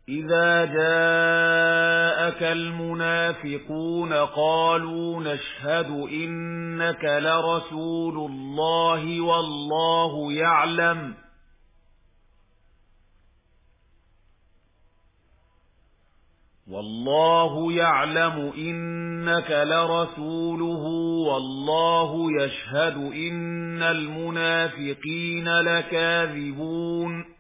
إذا جاءك المنافقون قالوا نشهد إنك لرسول الله والله يعلم إنك لرسوله والله يشهد إن المنافقين لكاذبون